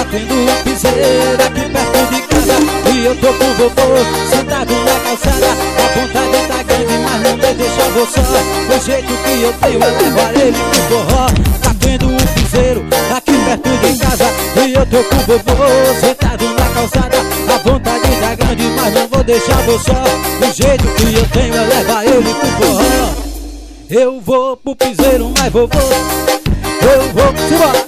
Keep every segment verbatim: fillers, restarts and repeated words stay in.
tendo um piseiro aqui perto de casa e eu tô com o vovô sentado na calçada. A vontade tá grande, mas não me deixa eu vou só. O jeito que eu tenho é levar ele pro forró. Tá tendo um piseiro aqui perto de casa e eu tô com o vovô sentado na calçada. A vontade tá grande, mas não vou deixar vou só. O jeito que eu tenho é levar ele pro forró. Eu vou pro piseiro, mas vovô, eu vou, simbora.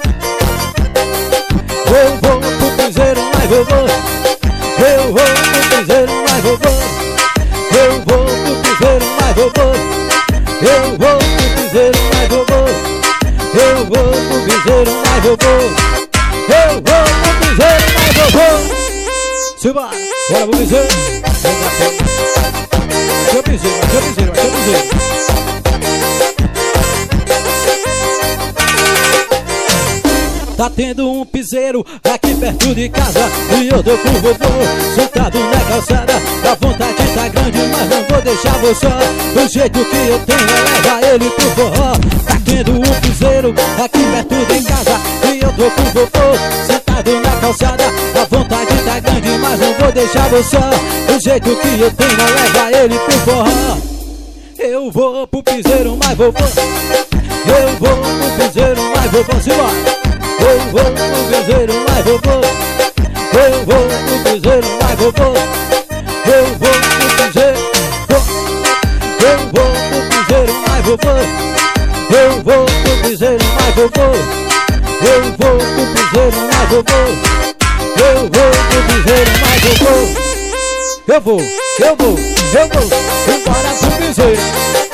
Eu vou pro piseiro, mas vovô, eu vou pro piseiro, mas vovô, eu vou pro piseiro, mas vovô, eu vou pro piseiro, mas vovô, eu vou pro piseiro, mas vovô, eu vou pro piseiro, mas vovô. Simbora, bora pro piseiro. Seu piseiro, seu piseiro, seu piseiro. Tá tendo um piseiro aqui perto de casa e eu tô com o vovô sentado na calçada. A vontade tá grande, mas não vou deixar vou só. Do jeito que eu tenho é levar ele pro forró. Tá tendo um piseiro aqui perto de casa e eu tô com o vovô sentado na calçada. A vontade tá grande, mas não vou deixar vou só. Do jeito que eu tenho é levar ele pro forró. Eu vou pro piseiro, mas vovô, eu vou pro piseiro, mas vovô, simbora. Eu vou pro piseiro, mas vovô, eu vou pro piseiro, mas vovô, eu vou pro piseiro, eu vou pro piseiro, mas vovô, eu vou pro piseiro, mas vovô, eu vou pro piseiro, mas vovô, eu vou pro piseiro, mas vovô, eu vou, eu vou, eu vou, embora pro piseiro.